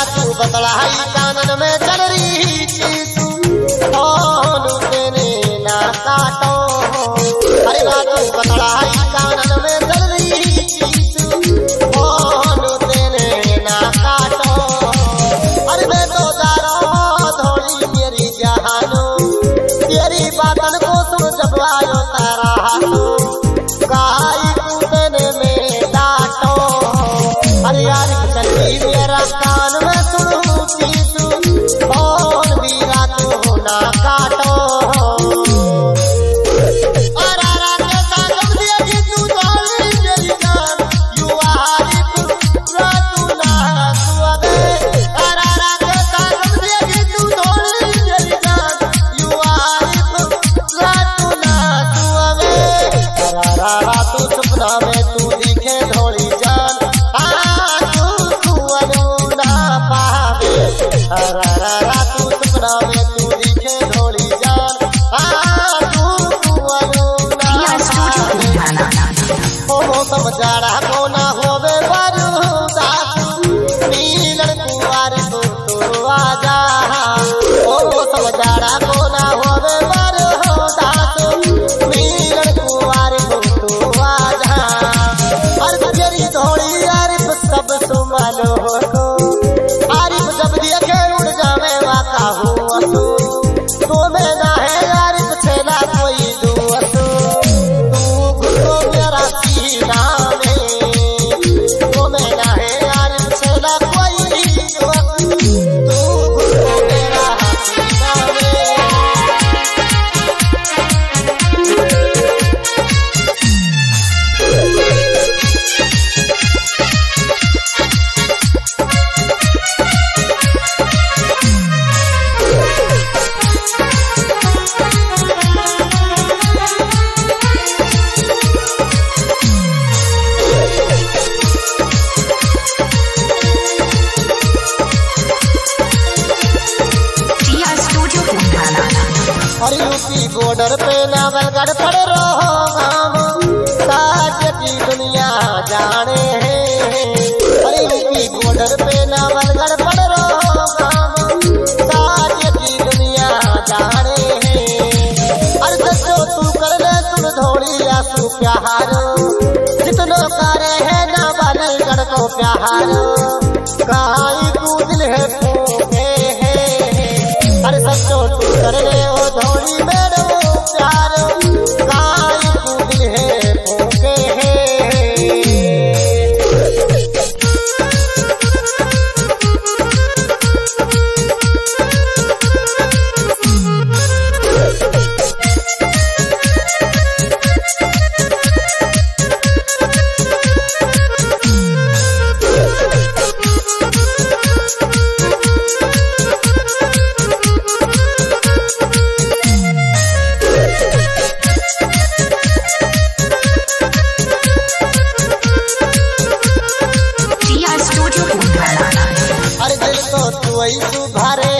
तू बतलाई कानन में चल रही तू फोन तेने ना काटो। अरे तू बतलाई कानन में चल रही तू फोन तेने ना काटो। अरे मैं तो जा रहा हूँ धोली मेरी जहानो, तेरी बातन को सुन जब आयो तारा गाई कूदने में डांटो। अरे यार चली मेरा कान में सुनूती तू फोन बीरा तू ना काटो। तू सपना में तू दिखे धोली जान तू अनूना पावे। तू सपना में तू दिखे धोली जान तू अनूना पावे। ओ समझाड़ा को ना होवे बरूदास नीलन कुंवार तू आजा। ओ समझाड़ा को ना होवे बरूदास नीलन कुंवार सब सुमलो को आरिफ जब देखे उड़ जावे वाका हुआ तो में ना है आरिफ छेला कोई दुआसो। तू घुसो मेरा सीना में तो में ना है आरिफ छेला कोई दुआसो। तू घुसो मेरा सीना में। अरे यूपी बॉर्डर पे नावलगढ़ पड़ रहो हम राज्य की दुनिया जाने हैं। अरे यूपी बॉर्डर पे नावलगढ़ पड़ रहो हम राज्य की दुनिया जाने हैं। अरे सचो तू कर ले सुन धोली आंसू प्यार जितनो करे है नावलगढ़ को प्यार कहाई तू दिल है फूके है। अरे सचो तू कर ले ओ धोली मेरे प्यार गाय तू दिल है फूके है। अरे दिल तो तू भरे